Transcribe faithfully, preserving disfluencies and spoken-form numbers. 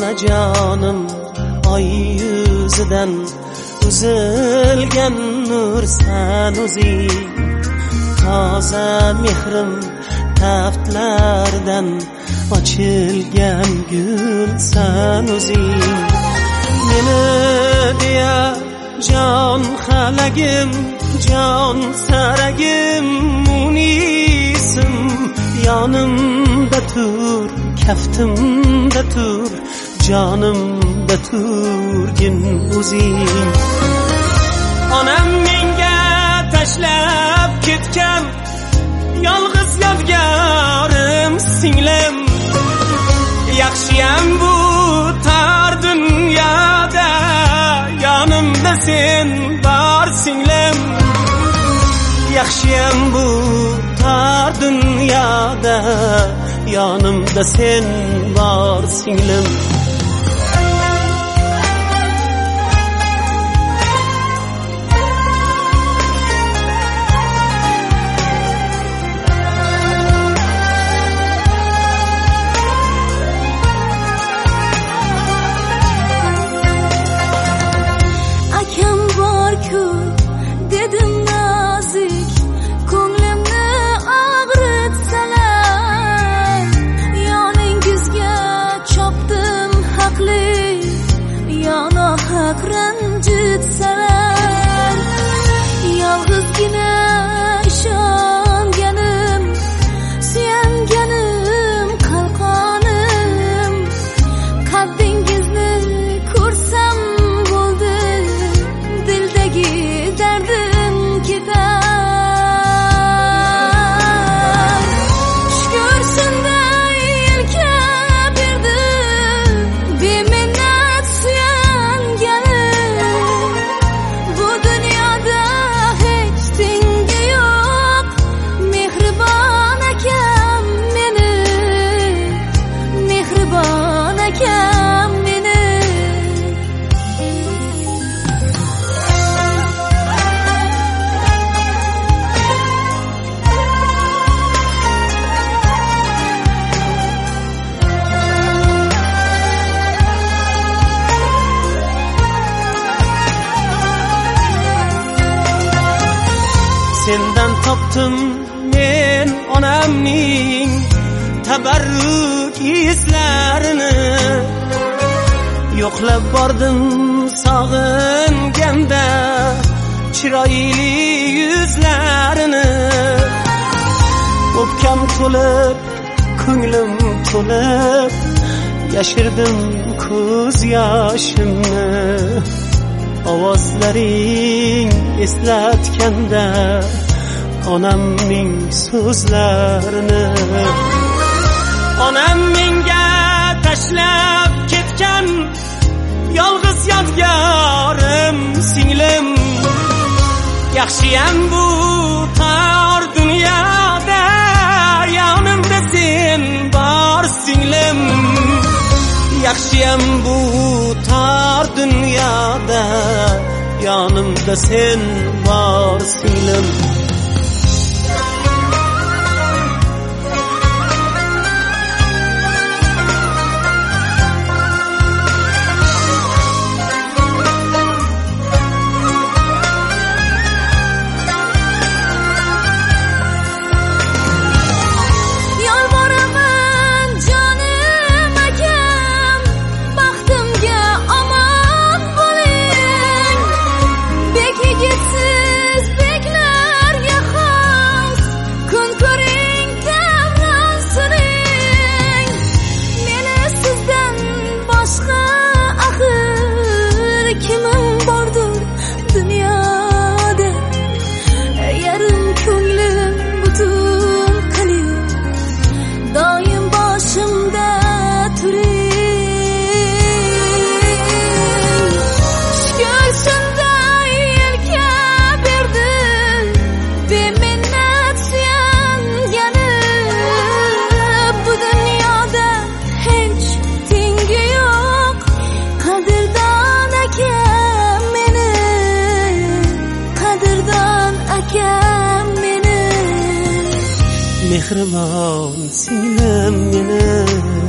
jonim oy yuzidan uzilgan nursan o'zing toza mehrim taftlardan ochilgan gulsan o'zing meni deya jon xalagim jon saragim munisim yonimda tur kaftimda tur jonimda turgin o'zing onam menga tashlab ketgan yolg'iz yodgorim singlim yaxshiyam bu tor dunyoda yonimda sen bor singlim yaxshiyam bu tor dunyoda yonimda sen bor singlim dedim nazik ko'nglimni og'ritsalar yoningizga chopdim haqli yana haq ranjitsalar yolg'izgina ishonganim suyanganim qalqonim qaddingizni ko'rsam bo'ldi dildagi derdim gider şükür sende ilke birdi bir minnet suyan gelir bu dünyada hiç dingi yok mihriban akam meni mihriban akam meni sendan topdim men onamning tabarruk izlarini yo'qlab bordim sog'inganda chiroyli yuzlarini o'pkam to'lib ko'nglim to'lib yashirdim ko'z yoshimni ovozlaring eslatganda onamning so'zlarini onam menga tashlab ketgan yolg'iz yodgorim singlim yaxshiyam bu tor dunyoda yonimda sen bor singlim yaxshiyam bu tor dunyoda yonimda sen bor singlim mehribon singlim meni